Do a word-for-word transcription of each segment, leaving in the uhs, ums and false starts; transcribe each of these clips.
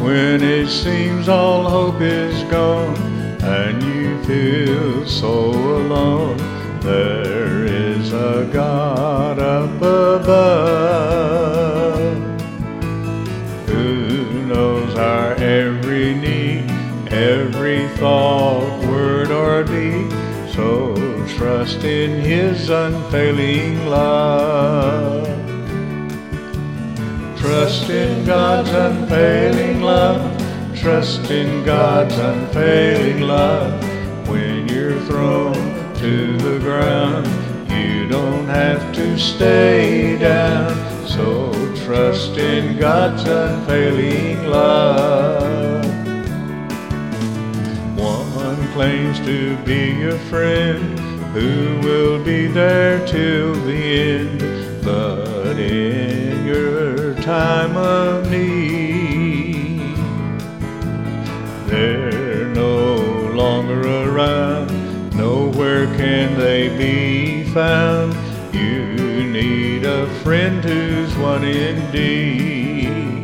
When it seems all hope is gone and you feel so alone, there is a God up above who knows our every need, every thought, word, or deed. So trust in His unfailing love. Trust in God's unfailing love. Trust in God's unfailing love. When you're thrown to the ground, you don't have to stay down. So trust in God's unfailing love. One claims to be your friend, who will be there till the end. But in your time of need, they're no longer around. Nowhere can they be found. You need a friend who's one indeed.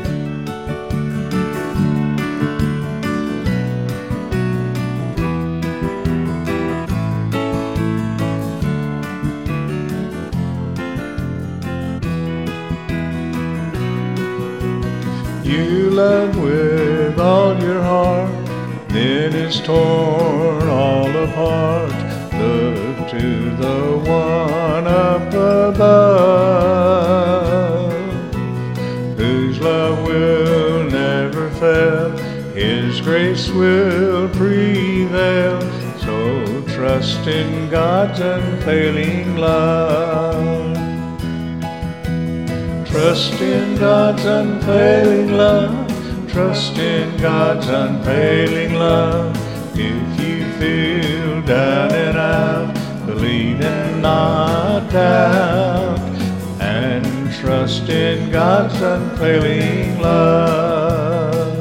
You love with all your heart, then it's torn all apart. Look to the one up above, whose love will never fail. His grace will prevail. So trust in God's unfailing love. Trust in God's unfailing love. Trust in God's unfailing love. If you feel down and out, believe and not doubt, and trust in God's unfailing love.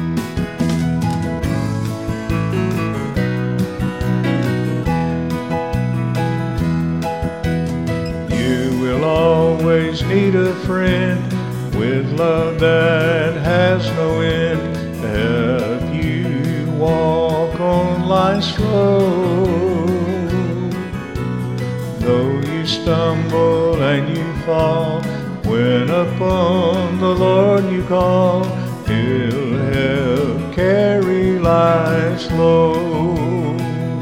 You will always need a friend with love that has no end, to help you walk on life's road. Though you stumble and you fall, when upon the Lord you call, He'll help carry life's load.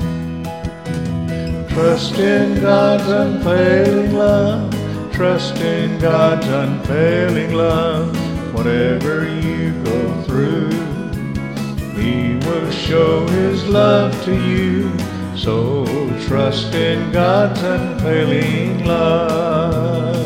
Trust in God's unfailing love. Trust in God's unfailing love. Whatever you go through, He will show His love to you. So trust in God's unfailing love.